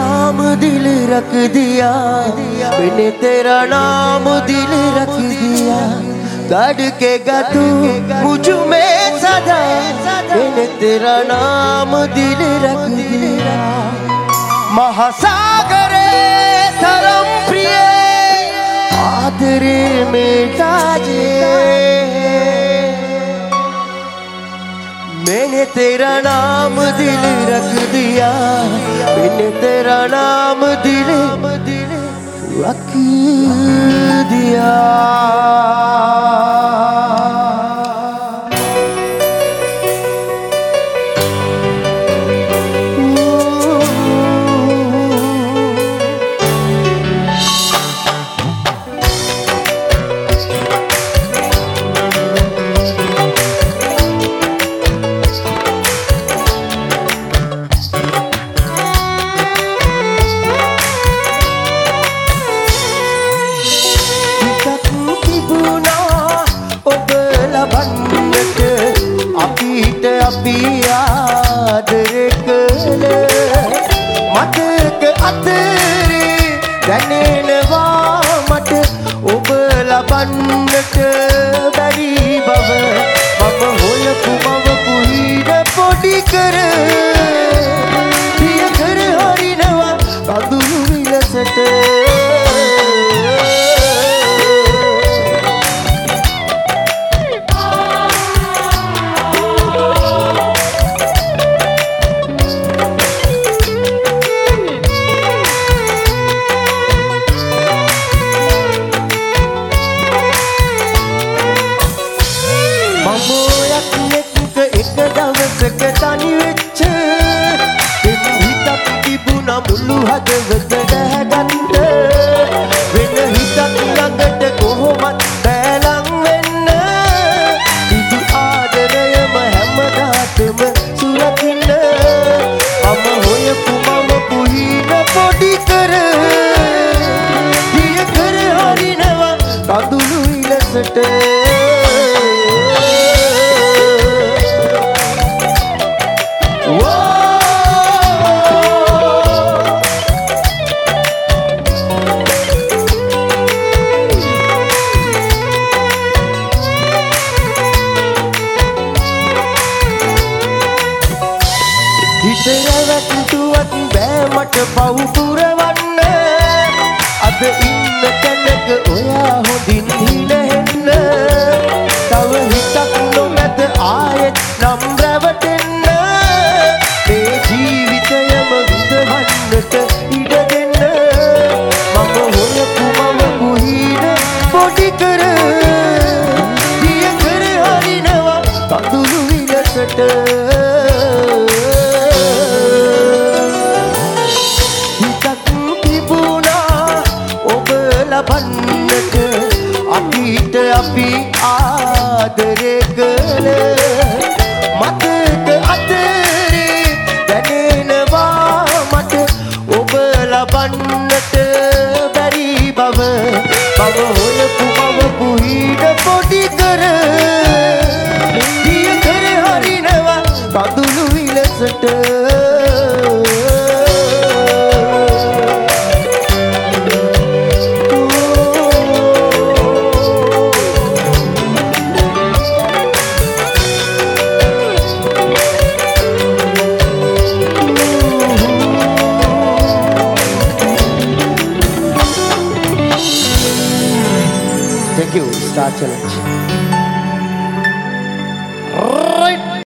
नाम दिल रख दिया, मैंने तेरा नाम दिल रख दिया। गढ़ के तू मुझ में सदा, मैंने तेरा नाम दिल रख दिया। महासागरे धर्म प्रिय आदरे में ताजे, मैंने तेरा नाम दिल रख दिया, मैंने तेरा नाम दिल रख दिया। අපි ආදරේ කළ මතක අතරේ දැනෙනවා මට ඔබ ලබන්නට බැරි බව। මම හොයපු මවපු හිර පොඩි කර පිය කර හරිනවා කඳුළු විලසට। තනි වෙච්ච හිතක් තිබුණා මුළු හදවත දැහැගන්න, වෙන හිතක් ළඟට කොහොමත් බැලන් වෙන්න, ඉදි ආදරයම හැමදාටම සුරකින්න। මම හොයපු මම පුහින පොඩි කර දිය කර හරිනවා කඳුළු ඉලසට। හිතරවටුවත් බෑ මට පව් පුරවන්න, අද ඉන්න තැනක ඔයා හොඳින් හිලහෙන්න। තව හිතක් නොමැත ආයෙත් නම් රැවටෙන්න, මේ ජීවිතයම විඳවන්නට ඉඩ දෙන්න। මම හොයපු මම පුහින පොඩි කර දිය කර හරිනවා කඳුළු විලසට। ලබන්නට අපිට අපි ආදරේ කළ මතක අතරේ දැනෙනවා මට ඔබ ලබන්නට බැරි බව। මම හොයපු මම පුහින පොඩි කර දිය කර හරිනවා කඳුළු විලසට। Thank you, Star Challenge.